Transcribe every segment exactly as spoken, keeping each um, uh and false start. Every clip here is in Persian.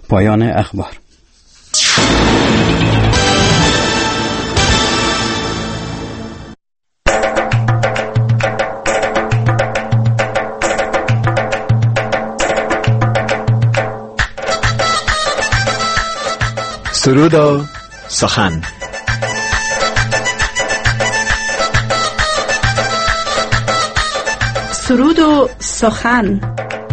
پایان اخبار. سرود و سخن. سرود و سخن.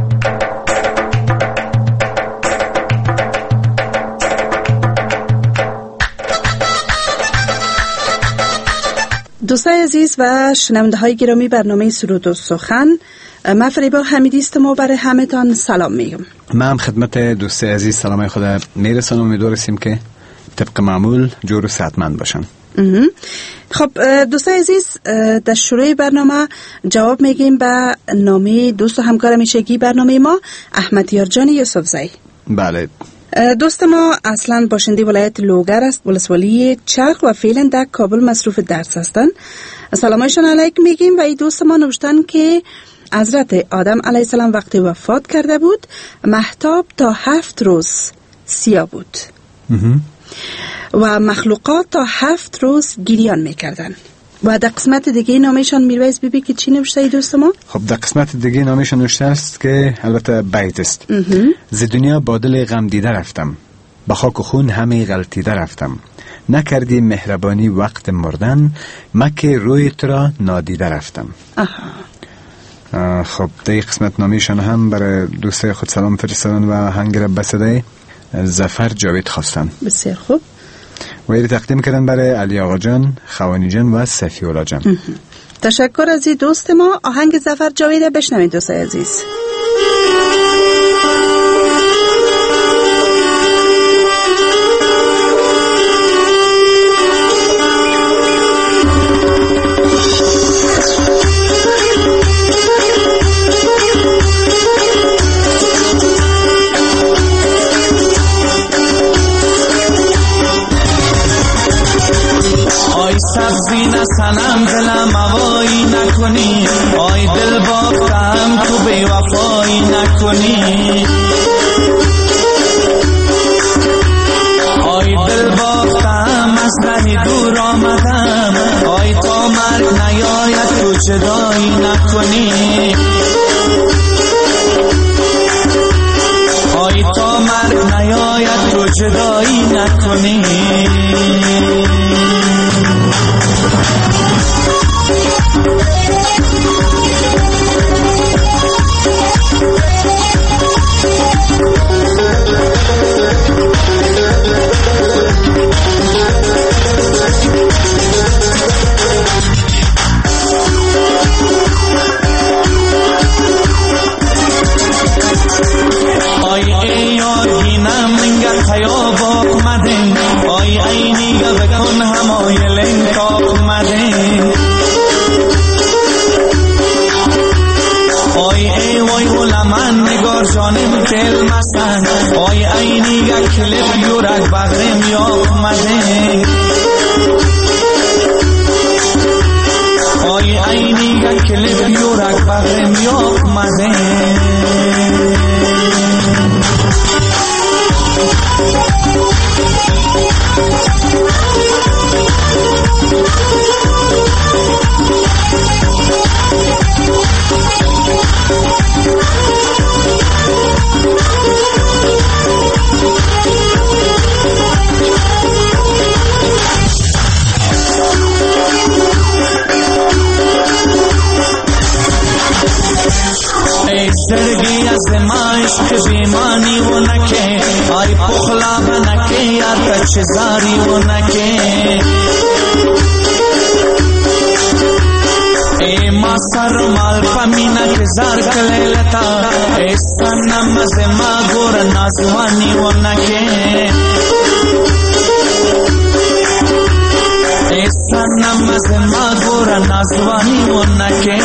دوستای عزیز و شنونده های گرامی، برنامه سرود و سخن، من فریبا حمیدی هستم و برای همه تان سلام میگم. من هم خدمت دوستای عزیز سلام خدا میرسونم. امیدواریم که طبق معمول جور و صحتمند باشن. خب دوستای عزیز، در شروع برنامه جواب میگیم به نامه دوست و همکار همیشگی برنامه ما، احمد یارجان یوسفزئی. بله، دوست ما اصلا باشنده ولایت لوگر است، ولسوالی چرخ، و فعلا در کابل مصروف درس هستند. سلامشون علیکم میگیم. و این دوست ما نوشتن که حضرت آدم علیه السلام وقتی وفات کرده بود، مهتاب تا هفت روز سیاه بود و مخلوقات تا هفت روز گریان میکردن. و در قسمت دیگه نامشان میرویز بیبی که چی نوشته ای دوست ما؟ خب در قسمت دیگه نامشان نوشته است که البته بیت است. ز دنیا با دل غم دیده رفتم، با خاک و خون همه غلطیده رفتم. نکردی مهربانی وقت مردن، مکه روی تو را نادیده رفتم. آها. خب در قسمت نامشان هم برای دوستای خود سلام فرستادن و هنگ رب بسده ظفر جاوید خواستن. بسیار خوب. و ایره تقدیم کردن برای علی آقا جان، خوانی جان و صفی اولا جان. تشکر از این دوست ما. آهنگ ظفر جاوید بشنوید دوستای عزیز. سبزی نسنم دلم هوایی نکنی، آی دل بافتم تو بی وفایی نکنی، آی دل بافتم از رهی دور آمدم، آی تا مرگ نیاید تو جدایی نکنی، آی تا مرگ نیاید تو جدایی نکنی. آی اینی یک کلپ یورک بغرم یا آمده، آی اینی یک کلپ یورک بغرم یا آمده. زرگی از مایش که بیمانی و نکه، آی پخلا بنکه یا تچ زاری و نکه، ای ما سر مال پمینا که زار کلیلتا، ای سنم از ما گور نازوانی و نکه، ای سنم از ما گور نازوانی و نکه.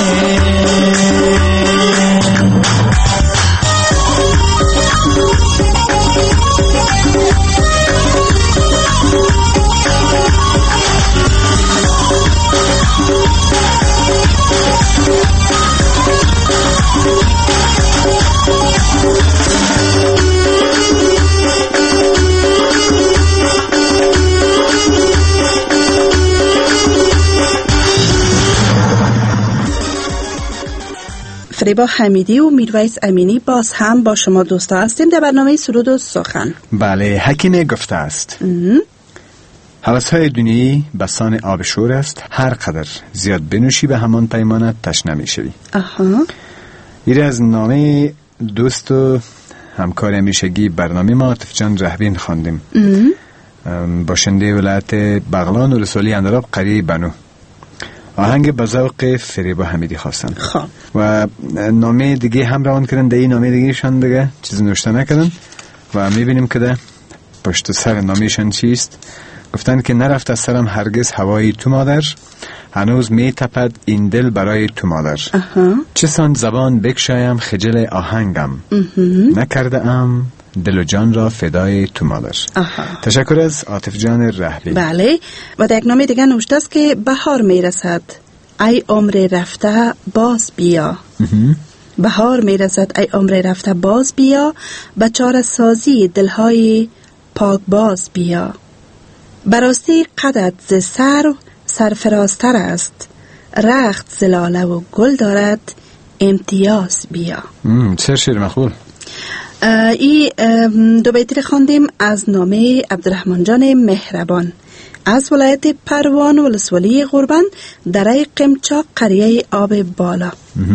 فریبا حمیدی و میرویس امینی باز هم با شما دوستا هستیم در برنامه سرود و سخن. بله، حکیم گفته است هوس‌های دنیایی بسان آب شور است، هر قدر زیاد بنوشی به همان پیمانت تشنه می‌شوی. آها. این از نامه دوست و همکار همیشگی برنامه ما عاطف جان رهبین خواندیم. باشنده ولایت بغلان و رسولی اندراب قریه بنو. آهنگ به ذوق فریبا حمیدی خواستن. خب. و نامه دیگه هم روان کردن، در این نامه دیگه شان دیگه چیزی نوشته نکردن و میبینیم که ده پشت سر نامهشان چیست. گفتن که نرفت از سرم هرگز هوای تو مادر، هنوز می تپد این دل برای تو مادر. چه سان زبان بکشایم خجل آهنگم، نکرده ام دل و جان را فدای تو مادر. آها. تشکر از عاطف جان رهبی. بله، و در یک نامه دیگه نوشته است که بهار میرسد ای عمر رفته باز بیا. بهار میرسد ای عمر رفته باز بیا، به چاره سازی دلهای پاک باز بیا. براستی قدت ز سر سرفرازتر است، رخت ز لاله و گل دارد امتیاز بیا. چه شعر مقبول. ای دو بیتی خواندیم از نامه عبدالرحمن جان مهربان از ولایت پروان و ولسوالی غربند دره قمچاق قریه آب بالا.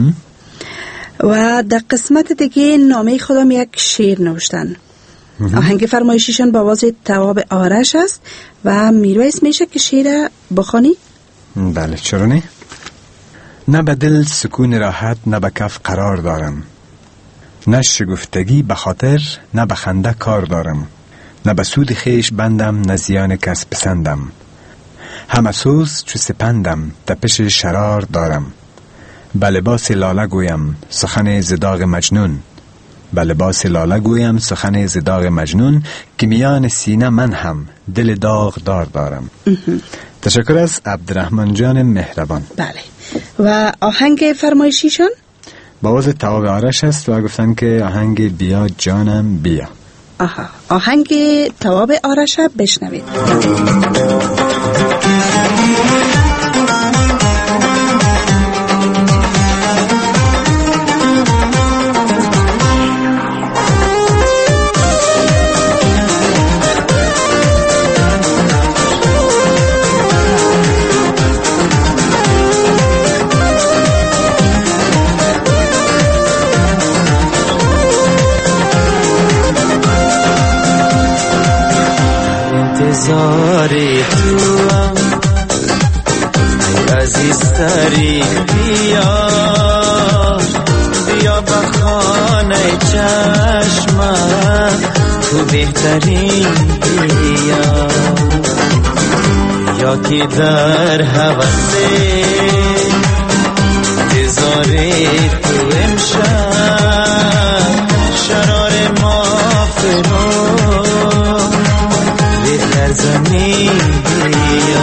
و در قسمت دیگه نامه خودم یک شعر نوشتن. آهنگ فرمایشیشان با آواز تواب آرش است و میرویس میشه که شعر بخوانی؟ بله، چرا نه؟ نه به دل سکون راحت، نه به کف قرار دارم، نه شگفتگی به خاطر، نه به خنده کار دارم، نه به سود خیش بندم، نه زیان کس پسندم، همه سوز چو سپندم، تپش شرار دارم، به لباس لاله گویم سخن ز داغ مجنون، به لباس لاله گویم سخن ز داغ مجنون، که میان سینه من هم دل داغ دار دارم. تشکر از عبدالرحمن جان مهربان. بله، و آهنگ فرمایشیشان با آواز تواب آرش است و گفتن که آهنگ بیا جانم بیا. آها، آهنگ تواب آرش بشنوید. انتظاری توام ای عزیزتری، بیا بیا به خانه چشمم، تو بهترین بیا، یا که در حوث انتظاری تو امشب، شرار ما فرو در زمین بیا،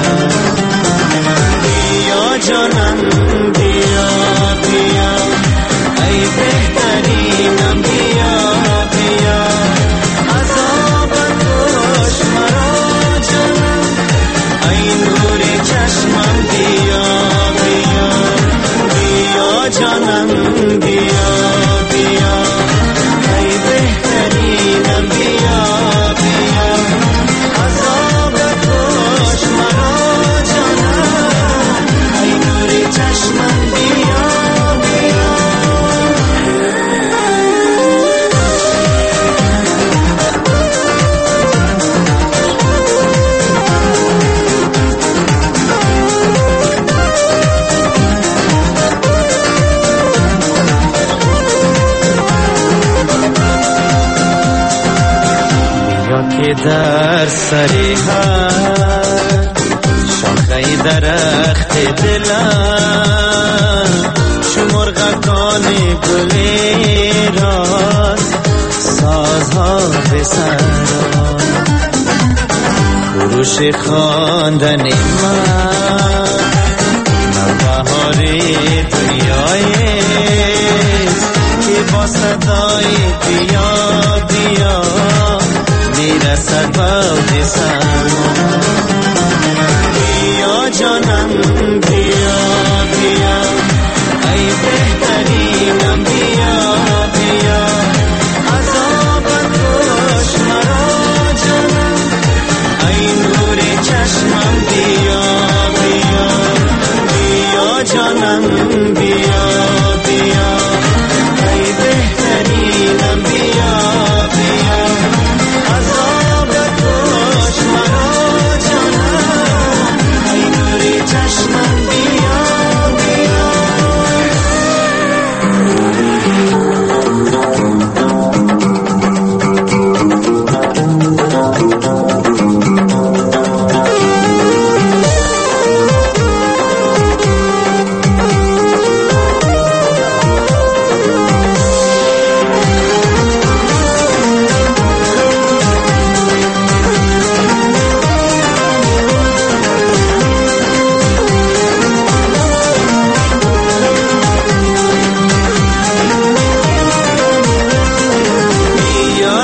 بیا جانم بیا بیا، ای بهترینم بیا بیا، عذابم کش مرا جانم، ای نور چشمم بیا بیا، بیا جانم بیا بیا، ای بهترینم بیا بیا، در سری هر شاخه درخت دلم، چو مرغکان گلی راست سازها به سران، خروش خواندن من نوبهار دنیایست، که با صدای بیا بیا میرسد باد سرما، بیا جانم بیا بیا، ای بهترینم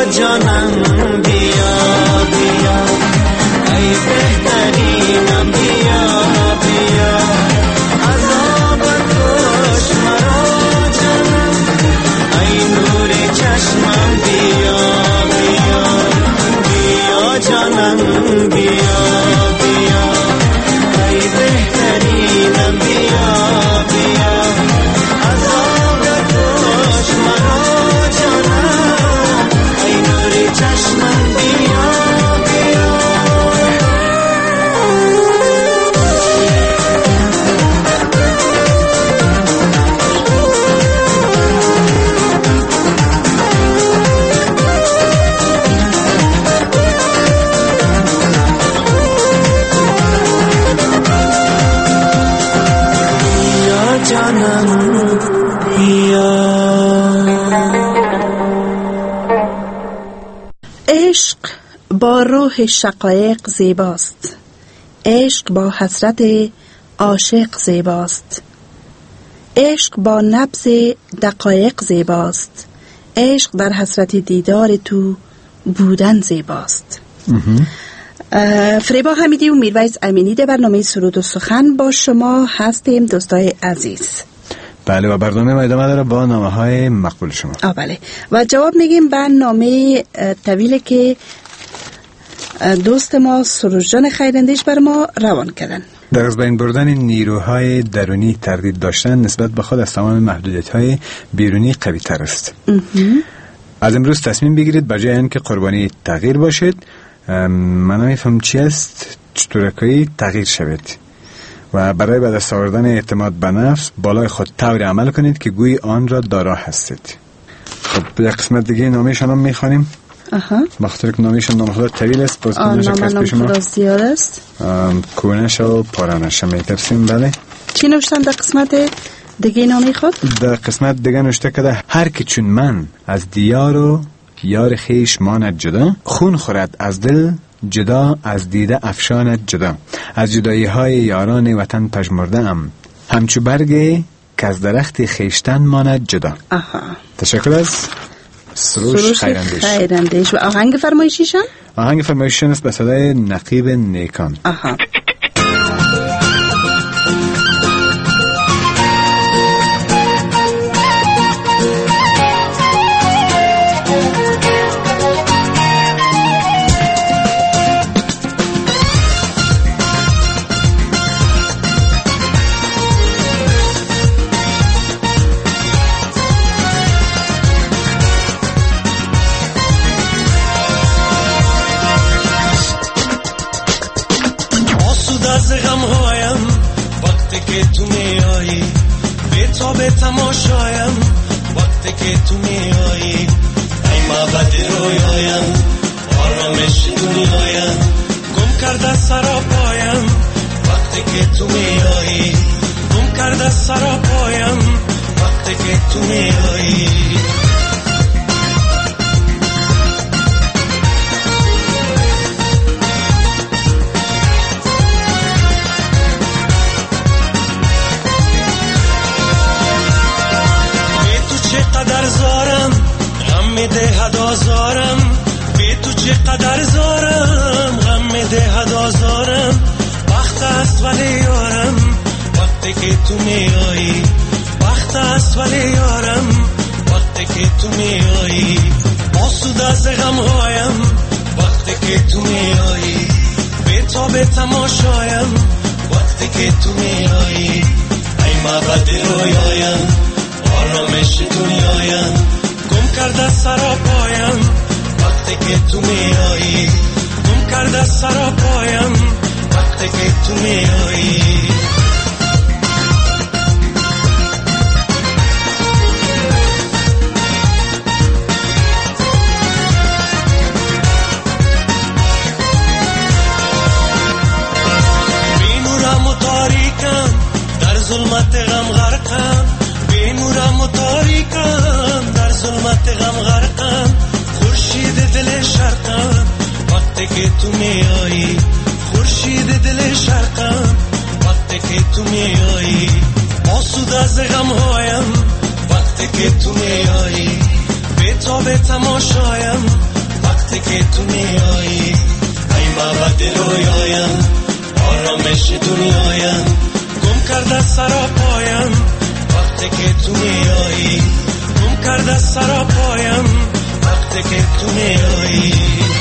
جانم بیا بیا ای بهترینم بیا بیا عذابت کش مرا جانم ای نور چشمم بیا بیا بیا جانم بیا بیا ای بهترینم بیا بیا عذابت کش مرا جانم ای نور چشمم بیا بیا جانم بیا. عشق با روح شقایق زیباست، عشق با حسرت عاشق زیباست، عشق با نبض دقایق زیباست، عشق در حسرت دیدار تو بودن زیباست. فریبا حمیدی و میرویس امینی در برنامه سرود و سخن با شما هستیم دوستای عزیز. بله و برنامه ما ادامه داره با نامه های مقبول شما. آه بله و جواب میگیم به نامه طویله که دوست ما سروجان خیراندیش بر ما روان کردن. در از بین بردن نیروهای درونی تردید داشتن نسبت به خود از تمام محدودیت‌های بیرونی قوی تر است. از امروز تصمیم بگیرید بجای اینکه قربانی تغییر باشید، من نمیفهم چی است، چطور که تغییر شوید و برای به دست آوردن اعتماد به نفس بالای خود طوری عمل کنید که گویی آن را دارا هستید. خب یک قسمت دیگه نامه‌شان هم می‌خوانیم. آها. بخاطر که نامه‌شان نام خود طویل است، باز نام نام خود زیاد است. کونش و پارانش می‌ترسیم. بله. چی نوشتن در قسمت دیگه نامه خود؟ در قسمت دیگه نوشته که هر که چون من از دیار و یار خیش ماند جدا، خون خورد از دل جدا از دیده افشاند جدا، از جدایی های یاران وطن پژمرده ام، همچو برگ که از درخت خیشتن ماند جدا. آها. تشکر از سروش, سروش خیراندیش. خیراندیش. و آهنگ فرمایشیشان؟ آهنگ فرمایشیشان است به صدای نقیب نیکان. آها. تماشایم وقتی که تو میایی ای معبد رویایم آرامش دنیایم گم کرده سراپایم وقتی که تو میایی گم کرده سراپایم وقتی که تو میایی هزارم بی تو چقدر زارم غم میده هزارم وقت است ولی یارم وقتی که تو میایی وقت است ولی یارم وقتی که تو میایی آسوده از غم هایم وقتی که تو میایی بی تا به تماشایم وقتی که تو میایی ای معبد رویایم آرامش دنیایم گم کرده سراپایم وقتی که تو میایی گم کرده سراپایم وقتی که تو میایی بی نورم و تاریکم در ظلمت غم غرقم بی نورم و تاریکم در ظلمت غم غرقم خورشید دل شرقم وقتی که تو میایی خورشید دل شرقم وقتی که تو میایی آسوده از غم هایم وقتی که تو میایی بی تا به تماشایم وقتی که تو میایی ای مبد رویایم آرامش دنیایم گم کرده سرا پایم وقتی که تو میایی گم کرده سرا پایم وقتی که تو میایی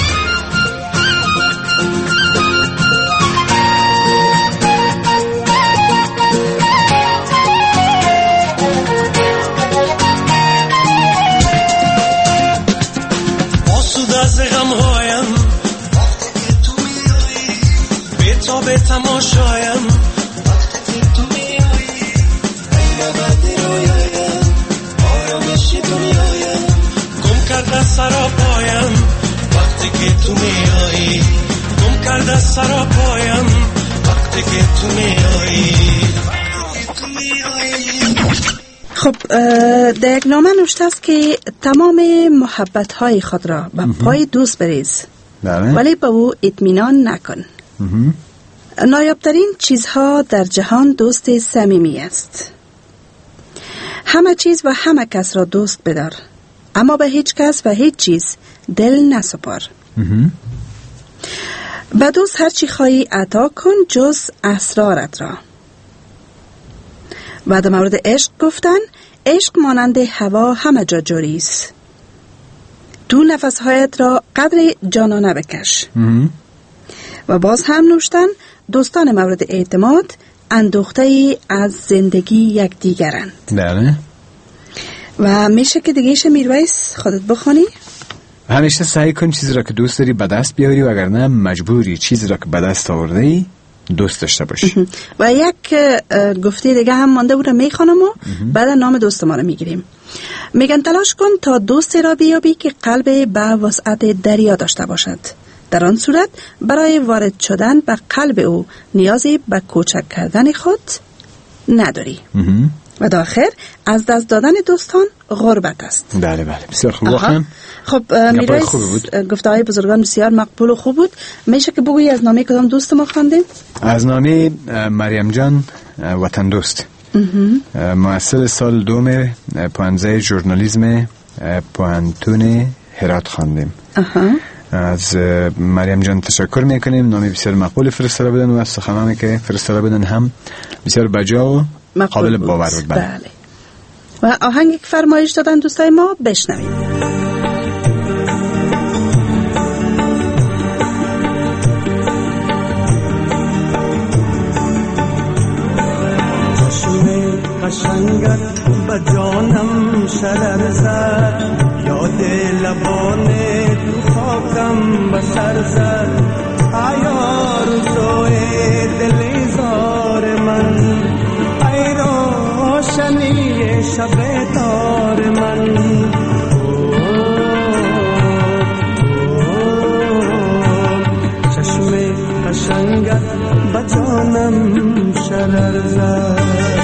به تماشایم وقتی که تو میایی ای مبد رویایم آرامش دنیایم گم کرده سرا پایم وقتی که تو میایی گم کرده سرا پایم وقتی که تو میایی. خب در یک نامه نوشته است که تمام محبت های خود را به پای دوست بریز ولی به او اطمینان نکن. نایابترین چیزها در جهان دوست صمیمی است. همه چیز و همه کس را دوست بدار اما به هیچ کس و هیچ چیز دل نسپار. به دوست هر چی خواهی عطا کن جز اسرارت را. و در مورد عشق گفتن عشق مانند هوا همه جا جاری است. تو نفسهایت را قدر جانانه بکش. و باز هم نوشتن دوستان مورد اعتماد اندوخته از زندگی یک دیگرند. بله. و میشه که دیگهش میرویس خودت بخونی؟ همیشه سعی کن چیزی را که دوست داری به دست بیاری و اگر نه مجبوری چیزی را که به دست آورده ای دوست داشته باشی. و یک گفته دیگه هم مانده بود میخوانم و بعد نام دوست ما رو میگیریم. میگن تلاش کن تا دوستی را بیابی که قلب به وسعت دریا داشته باشد. در آن صورت برای وارد شدن به قلب او نیازی به کوچک کردن خود نداری. و در آخر از دست دادن دوستان غربت است. بله بله بسیار خوب. واقعا خب میرویس گفته های بزرگان بسیار مقبول و خوب بود. میشه که بگویی از نامه کدام دوست ما خواندیم؟ از نامه مریم جان وطن دوست، مؤسس سال دوم پانزده ژورنالیسم پوهنتون هرات خواندیم. از مریم جان تشکر میکنیم. نامی بسیار مقبول فرستاده بودن و از سخنانی که فرستاده بودن هم بسیار بجا و قابل باور بود. بله. و آهنگی که فرمایش دادن دوستای ما بشنویم. قشنگت به جانم شرر زد یاد لبانه تو خاکم به سر زد آیا روزای دل زار من ای روشنی شب تار من چشم قشنگت به جانم شرر زد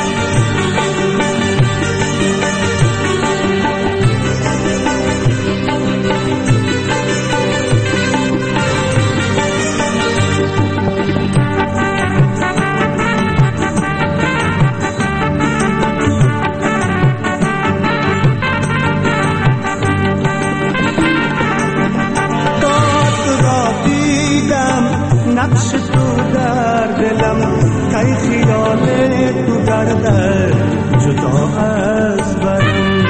نقش تو در دلم کای خیال تو گرده جدا از برم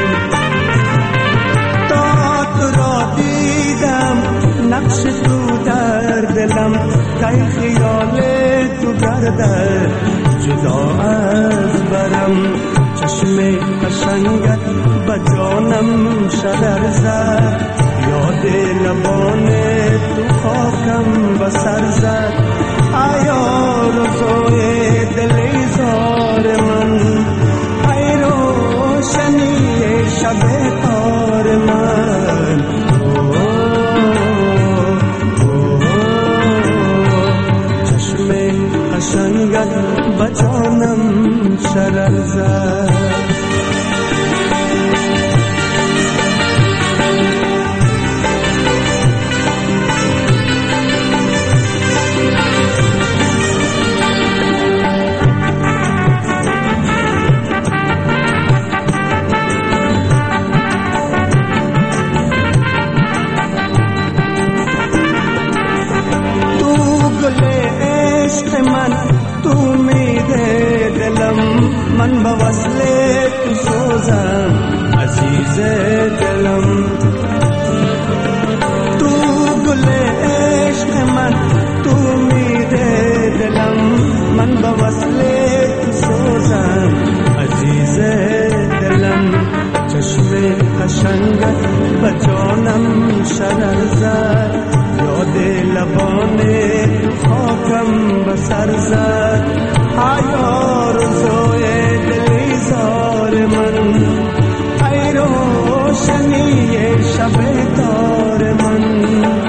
تا تو را دیدم نقش تو در دلم کای خیال تو گرده جدا از برم چشم قشنگت به جانم شرر زد یاد لبانه تو خاکم به سر زد آیا روزای دل زار من ای روشنی شب تار من چشم قشنگت به جانم شرر زد شرر زد، یاد لبان خاکم به سر زد. ای آرزوی دلی زار من، ای روشنی شب تار من.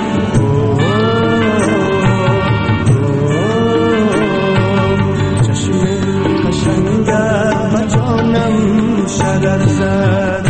چشم قشنگت به جانم شرر زد.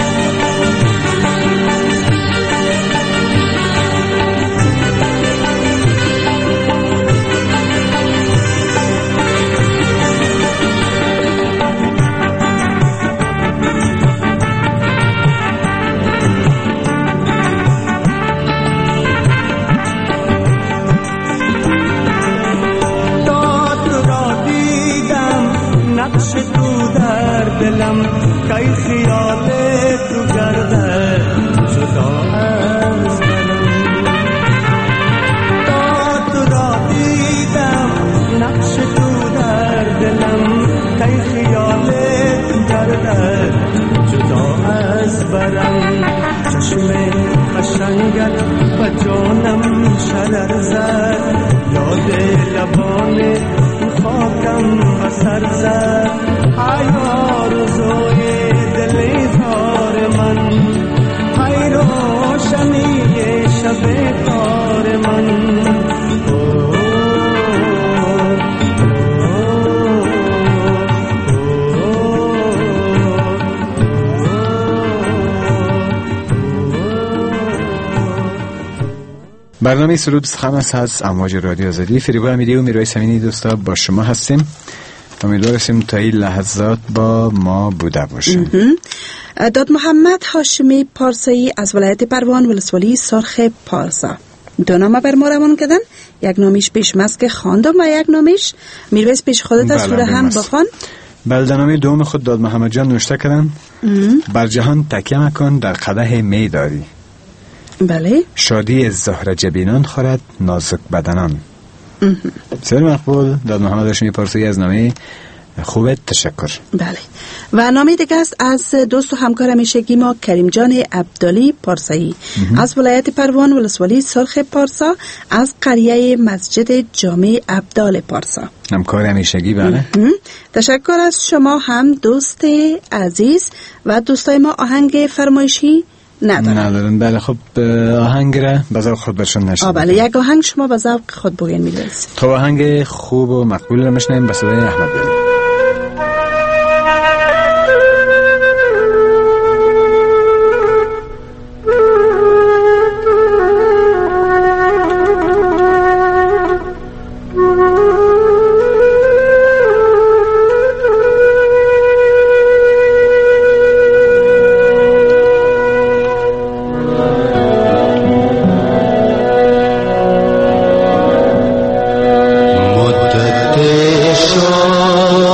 نقش تو در دلم، کای خیال تو گرده جدا از منم. تا تو را دیدم نقش تو در دلم، کای خیال تو گرده جدا از برم. چشم قشنگت به جانم شرر زد، یاد لبان خاکم به سر زد. ای آرزوی دل زار من، ای روشنی شب تار من. برنامه سرود خمس هست امواج رادیو آزادی. فریبا امیری و میرای سمینی دوستا با شما هستیم. امیدواریم تا این لحظات با ما بوده باشیم. داد محمد هاشمی پارسایی از ولایت پروان ولسوالی سرخ پارسا دو نامه بر ما روان کردن. یک نامیش پیش مسک خواندم و یک نامیش میرویس پیش خودت از سوره هم بخوان. بله، نامی دوم خود داد محمد جان نوشته کردن. بر جهان تکیه مکن در قدح می داری. بله. شادی زهر جبینان خورد نازک بدنان. سر مقبول داد محمد هاشمی پارسایی از نامی خوبت تشکر. بله. و نامی دیگه است از دوست و همکار همیشگی ما کریم جان عبدالی پارسایی از ولایت پروان ولسوالی سرخ پارسا از قریه مسجد جامع عبدال پارسا. همکار همیشگی. بله. تشکر از شما هم دوست عزیز. و دوستای ما آهنگ فرمایشی ندارن. ندارن. بله. خب آهنگ را به ذوق خود برشون نشد. بله، یک آهنگ شما به ذوق خود بگین می‌رسید. خب آهنگ خوب و مقبول رو میشنیم به صدای احمد بلی. مدت شد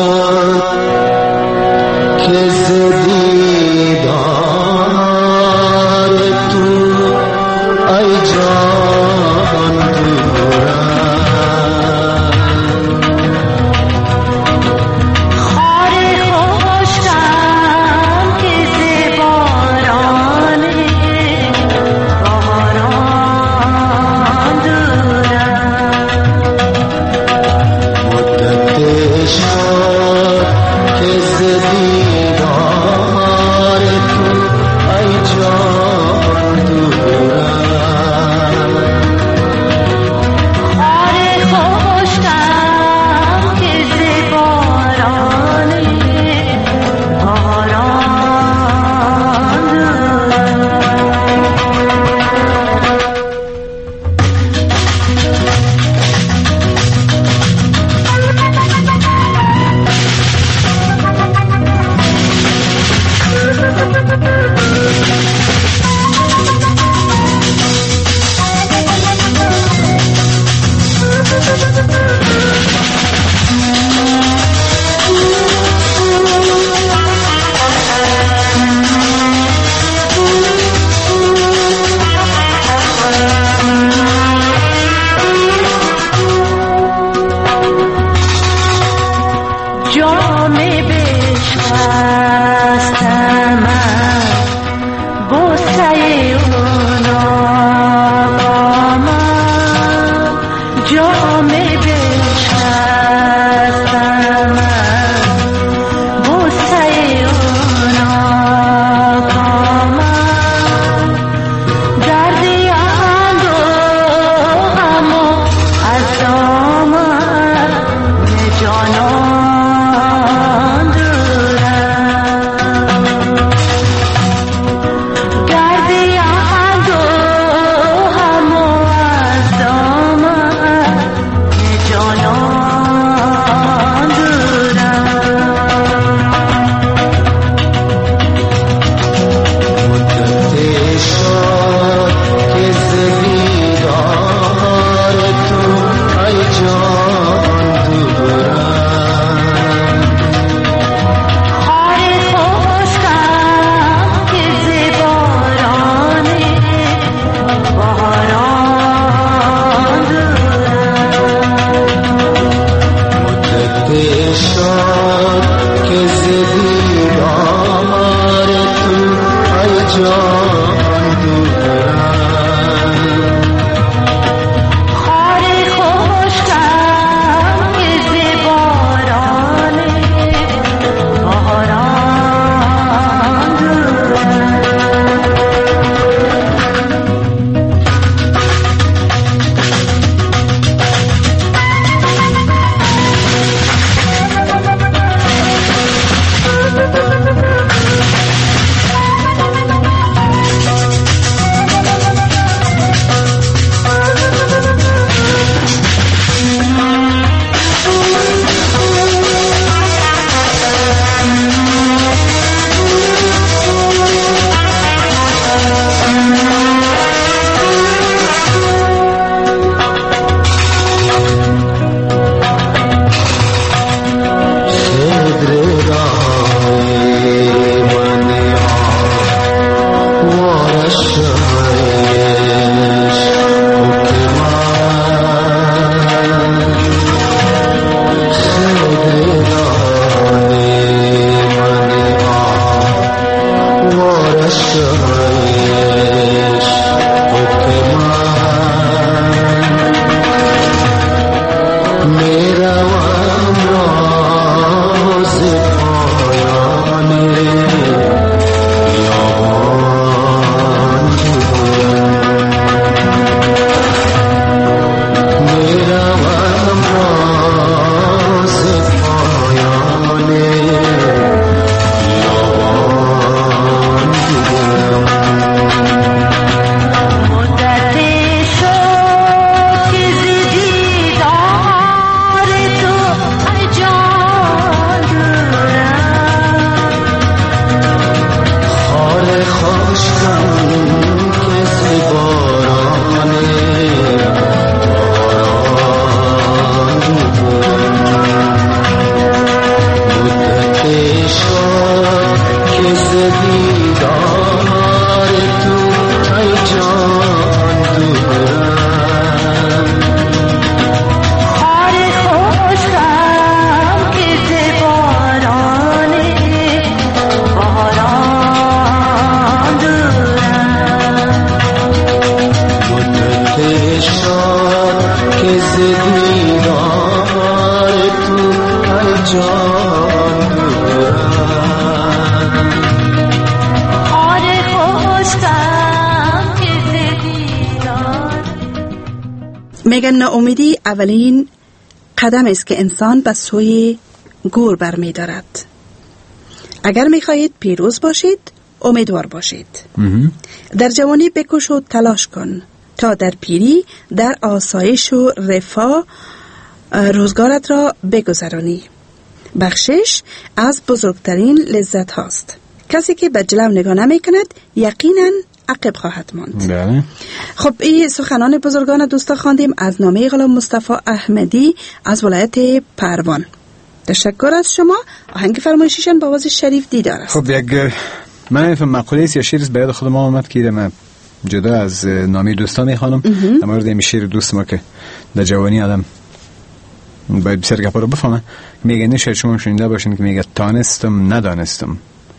میگن ناامیدی اولین قدم است که انسان به سوی گور برمی دارد. اگر میخواهید پیروز باشید امیدوار باشید. در جوانی بکوش و تلاش کن تا در پیری در آسایش و رفاه روزگارت را بگذرانی. بخشش از بزرگترین لذت هاست. کسی که به جلو نگاه نمی کند یقینا عقب خواهد ماند. بله. خب این سخنان بزرگان دوستا خواندیم از نامه غلام مصطفی احمدی از ولایت پروان. تشکر از شما. آهنگ فرمایشیشان با آواز شریف دیدار است. خب یک من نمی‌فهم مقوله است یا شعر است به یاد خود ما آمد که من جدا از نامه دوستا میخوانم در مورد این شعر دوست ما که در جوانی آدم باید بسیار گپا رو بفهمه. میگه نه شاید شما شنیده باشین که میگه تانستم ندانستم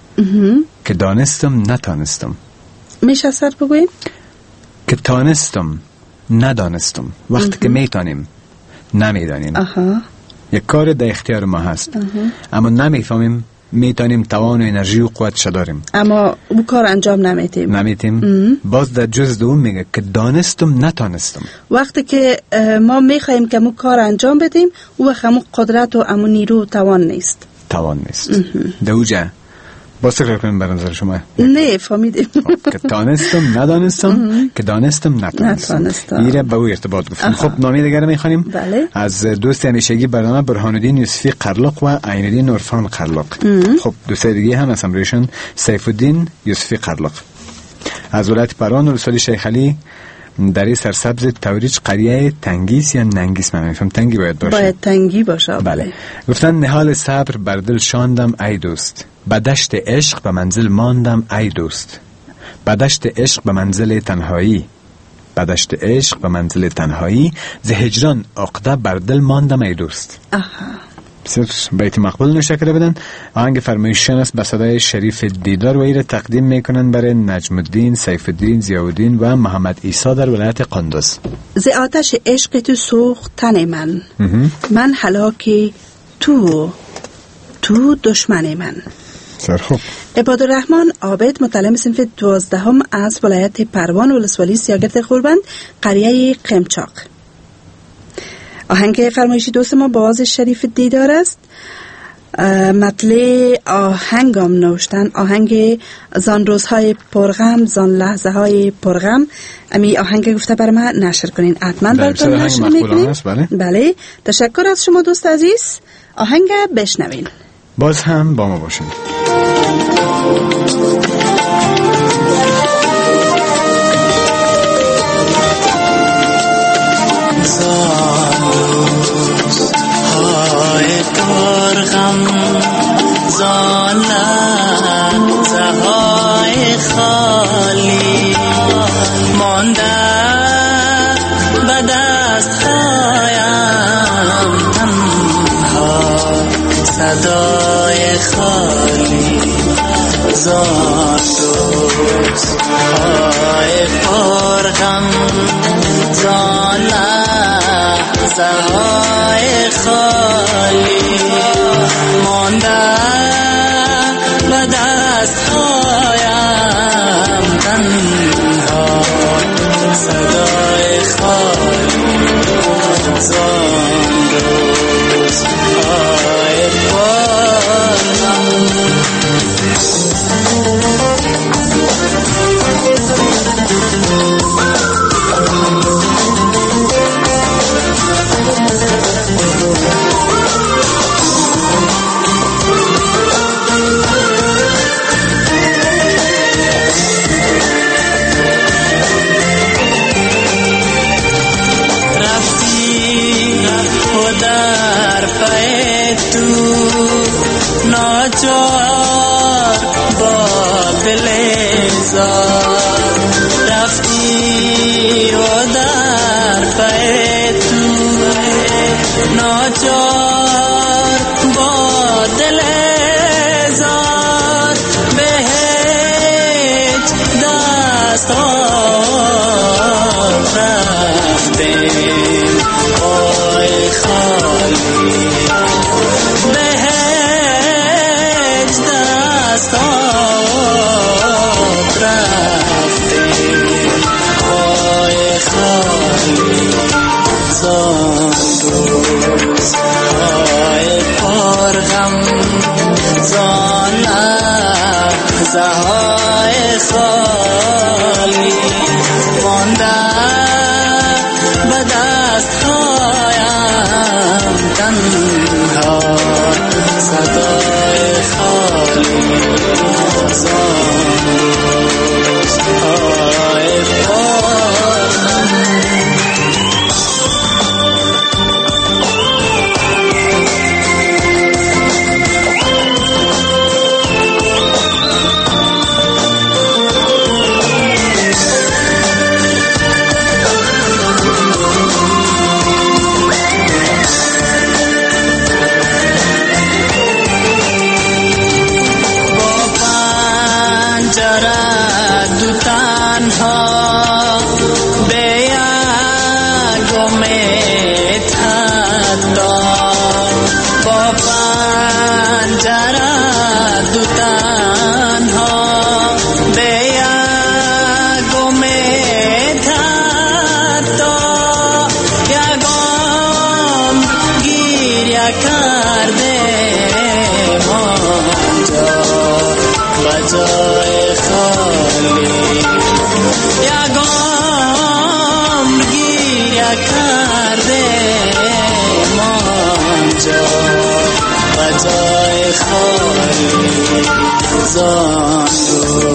که دانستم نتانستم. میشه سر بگویم؟ که تانستم ندانستم وقتی که میتانیم نمیدانیم. آها. یک کار در اختیار ما هست آها. اما نمیفهمیم میتونیم توان و انرژی و قوتش داریم اما او کار انجام نمیتیم نمیتیم. باز در جز دوم میگه که دانستم نتانستم. وقتی که ما میخوایم که مو کار انجام بدیم او وقت همون قدرت و همون نیرو و توان نیست. توان نیست. دوجه باز تکرار کنیم بر نظر شما. نه فهمیدیم. که تانستم ندانستم که دانستم نتانستم. ایره به او ارتباط گفتیم. خب نامه دیگر میخوانیم. بله. از دوست همیشگی برنامه برهان الدین یوسفی قرلق و عین الدین عرفان قرلق. خب دوست دیگه هم هستن رویشون سیف الدین یوسفی قرلق از ولایت پروان ولسوالی شیخ علی در این سرسبز توریج قریه تنگیس یا ننگیس من میفهم تنگی باید باشه. باید تنگی باشه. بله. گفتن نهال صبر بر دل شاندم ای دوست به دشت عشق به منزل ماندم ای دوست به دشت عشق به منزل تنهایی به دشت عشق به منزل تنهایی ز هجران عقده بر دل ماندم ای دوست. آها. بسیار بیت مقبول نوشته کرده بدن. آهنگ فرمایششان است به صدای شریف دیدار و ایره تقدیم میکنن برای نجم الدین، سیف الدین، ضیاءالدین و محمد عیسی در ولایت قندوز. ز آتش عشق تو سوخت تن من من هلاکی تو تو دشمن من. سر خوب. عبادالرحمن عابد متعلم صنف دوازدهم از ولایت پروان ولسوالی سیاگرد خوربند قریه قمچاق. آهنگ فرمایشی دوست ما با آواز شریف دیدار است. مطلع آهنگام نوشتن آهنگ زان روزهای پرغم زان لحظه های پرغم. امی آهنگ گفته بر من نشر کنین حتما براتون نشر میکنیم. بله. بله تشکر از شما دوست عزیز. آهنگ بشنوین. باز هم با ما باشین. های پرغم زان لحظه های خالی مانده به دست هایم تنها صدای خالی زان روز های پرغم زان لحظه های خالی مانده به دست هایم تنها صدای خالی زان روز های پرغم. ناچار با دلزار رفتی و در پای تو ناچار با دلزار به هیچ دست آف رفتیم پای خالی سهای خالی مانده به دستهایم تنها صدای خالی زان روزهای پرغم. زان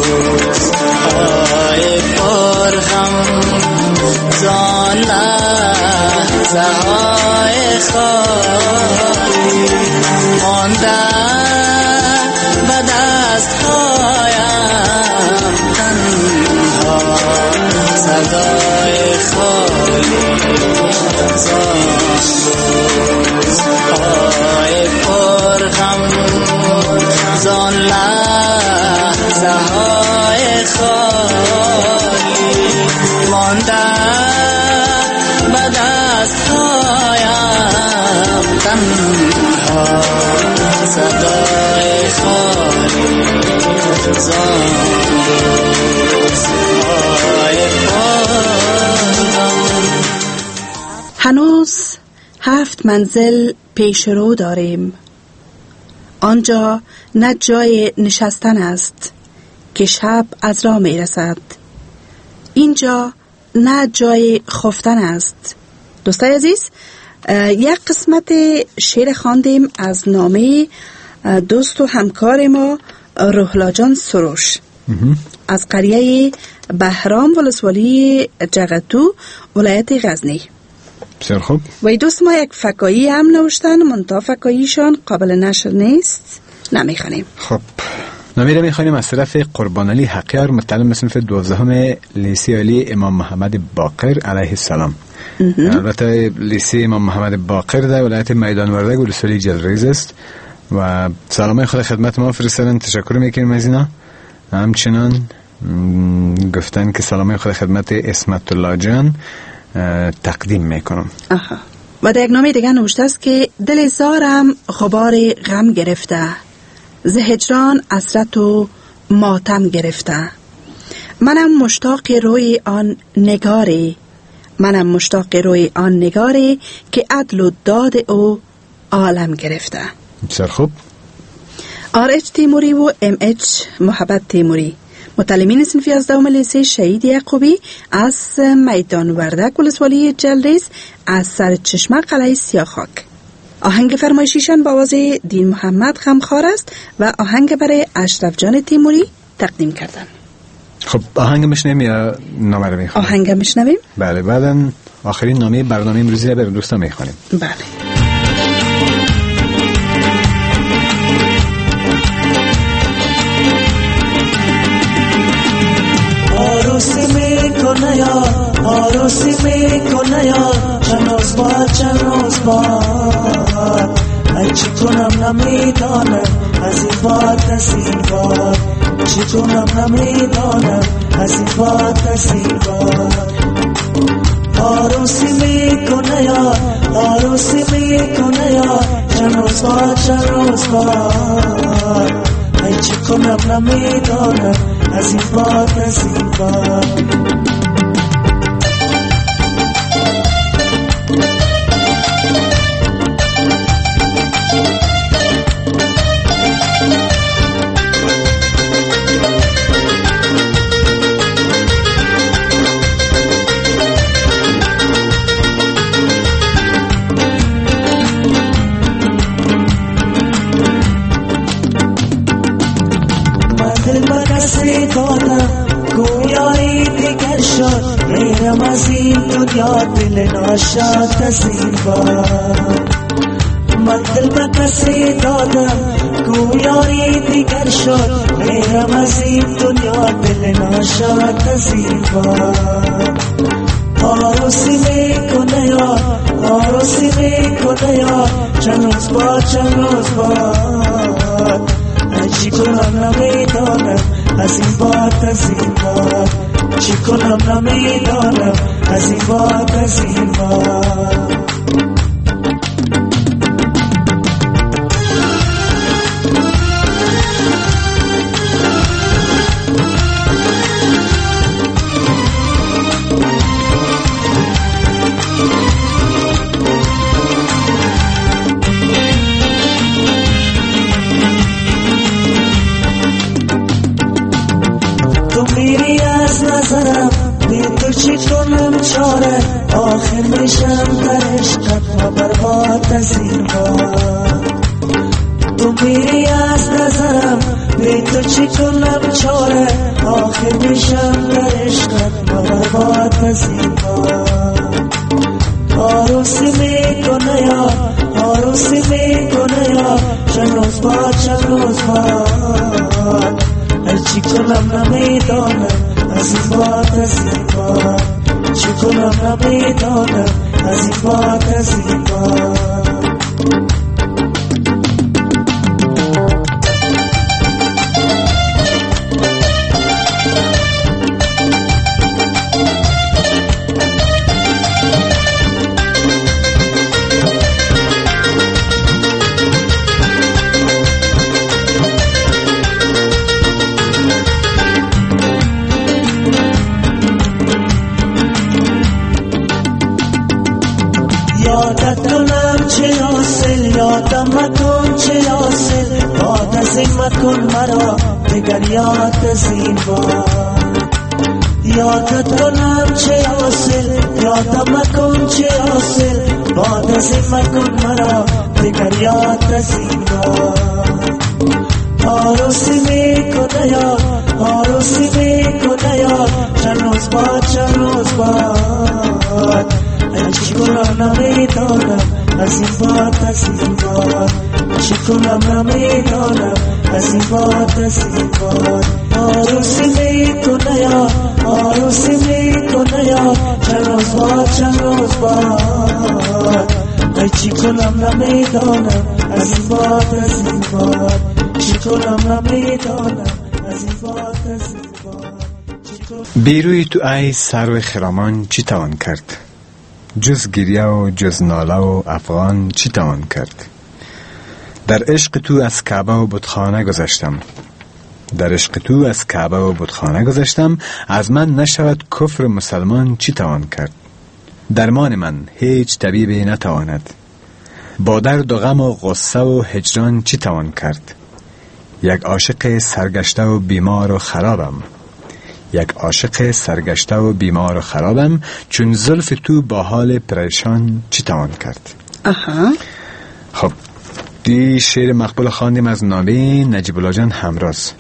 روزهای پرغم زان لحظه های خالی مانده به دستهایم تنها صدای خالی زان روزهای پرغم زان لحظه های خالی مانده به دستهایم تنها صدای خالی زان روزهای پرغم. هنوز هفت منزل پیش رو داریم. آنجا نه جای نشستن است که شب از راه می رسد. اینجا نه جای خفتن است. دوستای عزیز، یک قسمت شعر خواندیم از نامه دوست و همکار ما روحلا جان سروش از قریه بهرام ولسوالی جغتو ولایت غزنی. بسیار خوب. و دوست ما یک فکایی هم نوشتن، منتها فکاییشان قابل نشر نیست، نمیخوانیم. خب نامیره میخوانیم از طرف قربان علی حقیار، متعلم صنف دوازدهم لیسه عالی امام محمد باقر علیه السلام. البته لیسه امام محمد باقر در ولایت میدان وردک ولسوالی جلریز است و سلامای خود خدمت ما فرستادن. تشکر میکنیم از اینا. همچنان گفتن که سلامای خود خدمت اسمت الله جان تقدیم میکنم. آها. و در یک نامه دیگه نوشته است که دل زارم غبار غم گرفته، ز هجران حسرت و ماتم گرفته. منم مشتاق روی آن نگاری، منم مشتاق روی آن نگاری که عدل و داد او عالم گرفته. بسیار خوب. آر اچ تیموری و ام اچ محبت تیموری، متعلمین صنف یازدهم لیسه شهید یعقوبی از میدان وردک ولسوالی جلریز از سرچشمه قلعه سیاخاک. آهنگ فرمایشیشان با آواز دین محمد غمخوار است و آهنگ برای اشرف جان تیموری تقدیم کردن. خب آهنگ میشنویم یا نامه رو میخوانیم؟ آهنگ میشنویم. بله، بعدا آخرین نامه برنامه امروزی رو برای دوستان میخوانیم. بله. آروسی میکنه یا آروسی میکنه یا چند روز بعد چند روز بعد ای چطورم نمیدانم از این باد از این باد چطورم نمیدانم از این باد از این باد آروسی میکنه یا آروسی میکنه یا چند روز بعد چند روز بعد ای چطورم نمیدانم از این باد از این باد میرم از این دنیا دل ناشاد از این بار. من دل به کسی دادم گویاری دیگر شد، میرم از این دنیا دل ناشاد از این بار. آروسی میکنه یا آروسی میکنه یا چند روز با چند روز بعد، چی کنم نمیدانم از این باد از این باد، چی کنم نمیدانم از این باد از این باد. چی کنم چاره آخر میشم در عشقت و برباد از این بار. تو میری از نظرم بی تو چی کنم چاره آخر میشم در عشقت و برباد از این بار. آروسی میکنه یا آروسی میکنه یا چند روز بعد چند روز بعد، هر چی کنم نمیدانم از این باد از این باد، چی کنم نمیدانم از این باد از این باد. یادت کنم چه حاصل یادم مکن چه حاصل، باد از این مکن مرا دگر یاد از این باد. یادت کنم چه حاصل یادم مکن چه حاصل، باد از این مکن مرا دگر یاد از این باد. آروسی میکنه یا آروسی میکنه یا چند روز بعد چند روز بعد، چی کنم نمیدانم از این باد از این باد، چی کنم نمیدانم از این باد از این باد. آروسی میکنه یا آروسی میکنه یا چند روز بعد چند روز بعد، چی کنم نمیدانم از این باد از این باد، چی کنم نمیدانم از این باد از این باد. بیروی تو ای سرو خرامان چی توان کرد؟ جز گریه و جز ناله و افغان چی توان کرد؟ در عشق تو از کعبه و بتخانه گذشتم، در عشق تو از کعبه و بتخانه گذشتم، از من نشود کفر مسلمان چی توان کرد؟ درمان من هیچ طبیبی نتواند، با درد و غم و غصه و هجران چی توان کرد؟ یک عاشق سرگشته و بیمار و خرابم، یک عاشق سرگشته و بیمار و خرابم، چون زلف تو با حال پریشان چی توان کرد؟ آها. خب دی شعر مقبول خواندیم از نامه نجیب الله جان همراز،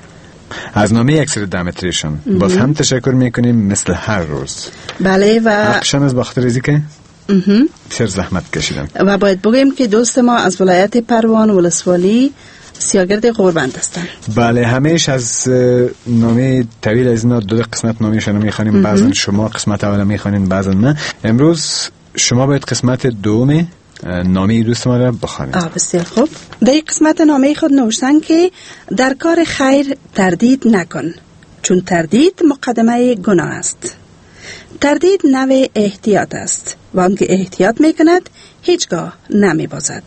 از نامه اکثر دمتریشون. باز هم تشکر میکنیم مثل هر روز. بله و حقشان از بخاطر ازی که بسیار زحمت کشیدن و باید بگیم که دوست ما از ولایت پروان ولسوالی سیاگرد غوربند هستن. بله همیش از نامه طویل از اینا دو قسمت نامهشون میخوانیم، بعضا شما قسمت اول میخوانین بعضا نه. امروز شما باید قسمت دوم نامه دوست ما را بخوانید. آه بسیار خوب. در قسمت نامه خود نوشتن که در کار خیر تردید نکن، چون تردید مقدمه گناه است. تردید نوع احتیاط است و آنکه احتیاط میکند هیچگاه نمیبازد.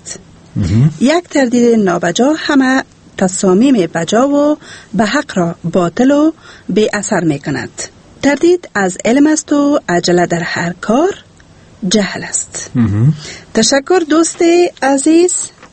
یک تردید نابجا همه تصامیم بجا و به حق را باطل و بی اثر میکند. تردید از علم است و عجله در هر کار جهل است. تشکر دوست عزیز.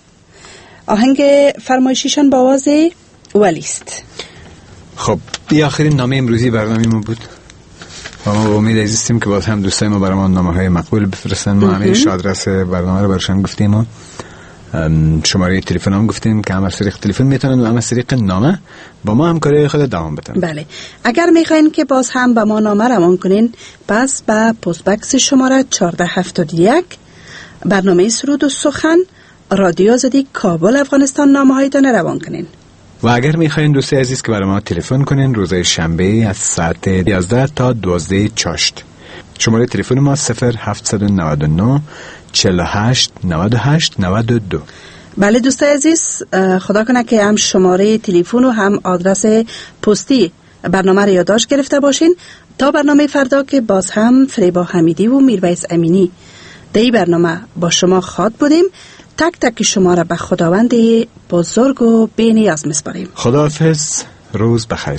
آهنگ فرمایشیشان با آواز ولیست. خب این آخرین نامه امروزی برنامه ما بود و ما با امید عزیزیم که باز هم دوستای ما برای ما نامه های مقبول بفرستن. ما همیشه آدرس برنامه رو برشان گفتیم شماره تلفن هم گفتیم که هم از طریق تلفن میتونن و هم از طریق نامه با ما همکاری خود دوام بدن. بله، اگر میخواین که باز هم با ما نامه روان کنین، پس به پست بکس شماره چهارده هفتاد و یک برنامه سرود و سخن رادیو آزادی کابل افغانستان نامه هایتان روان کنین. و اگر میخواین دوستی عزیز که برای ما تلفن کنین، روزهای شنبه از ساعت یازده تا دوازده چاشت. شماره تلفن ما صفر هفتصد و نود و نه چهل و هشت نود و هشت نود و دو. بله دوستای عزیز، خدا کنه که هم شماره تلفن و هم آدرس پستی برنامه را یادداشت گرفته باشین تا برنامه فردا که باز هم فریبا حمیدی و میرویس امینی در این برنامه با شما خواد بودیم. تک تک شما را به خداوند بزرگ و بی نیاز میسپاریم. خداحافظ، روز بخیر.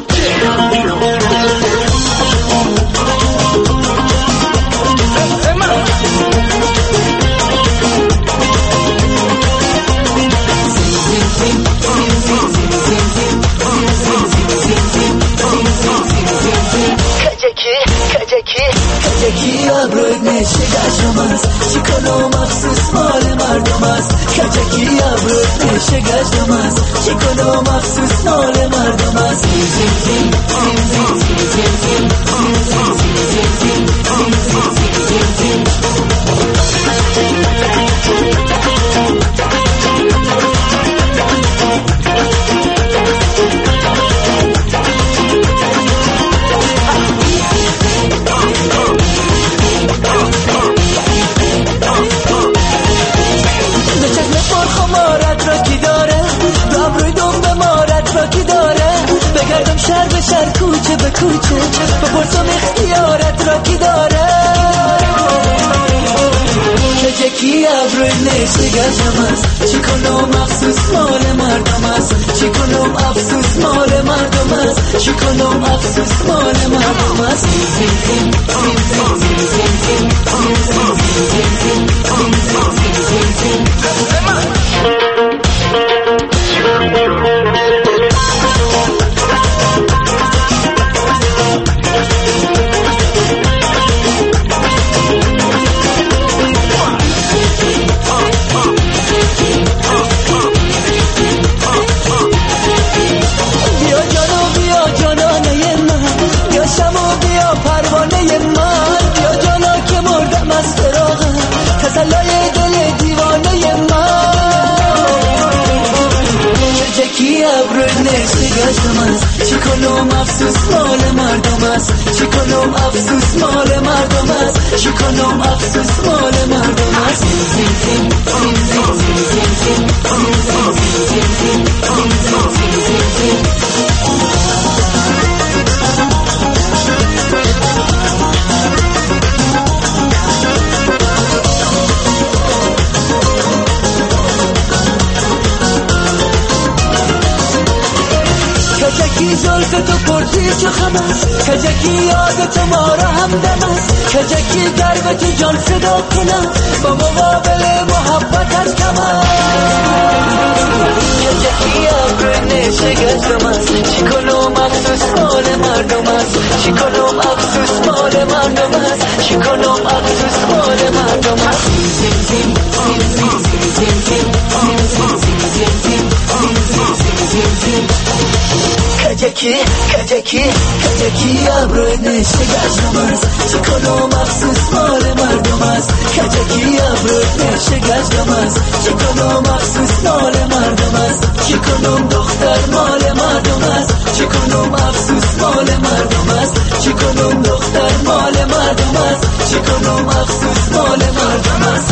کجکی ابروی نشه گشم است، چی کنم مخصوص مال مردم است. کجکی ابروی نشه گشم است، چی کنم مخصوص مال مردم است. شهر به شهر کوچه به کوچه بپرسم اختیارت را کی داره. کجکی ابروی نشه گشم است، چی کنم افسوس مال مردم است. چی کنم افسوس مال مردم است. چی کنم افسوس مال مردم است. تسلای دل دیوانه من. کجکی ابروی نشه گشم است، چی کنم افسوس مال مردم است. چی کنم افسوس مال مردم است. چی کنم افسوس مال مردم است. کجکی زلف تو پرسی چه خم است. کجکی یاد تو ما را همدم است. کجکی درب تو جان صدا کنم با مقابل محبتت کم است. کجکی ابروی نشه گشم است، چی کنم افسوس مال مردم است. چی کنم افسوس مال مردم است. چی کنم افسوس مال مردم است. کجکی کجکی کجکی ابروی نشه گشم است، چی کنم افسوس مال مردم است. کجکی ابروی نشه گشم است، چی کنم افسوس مال مردم است. چی کنم دختر مال مردم است. چی کنم افسوس مال مردم است. چی کنم دختر مال مردم است. چی کنم افسوس مال مردم است.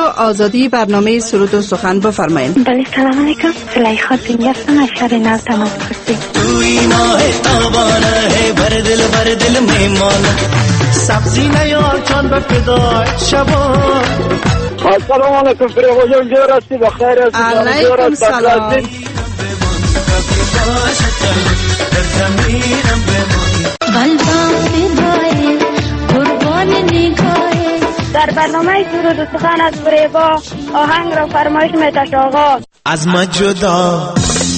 آزادی برنامه سرود و سخن بفرمایید. بله سلام علیکم. زلیخا زینی هستم از شهر نو تماس گرفتیم. توی ماه تابانه بر دل بر دل میمان سبزی نیار چون به فدا شبان. سلام علیکم فریبا جان، جور هستی؟ بخیر هستی؟ علیکم سلام. در برنامه سرود و سخن از فریبا آهنگ را فرمایش می‌دهد آقا. از ما جدا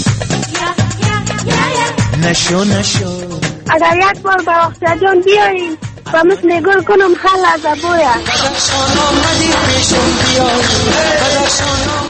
نشو نشو. اگر یک بار به وقت جان بیاییم و مثل گل کنم خل از ابویا.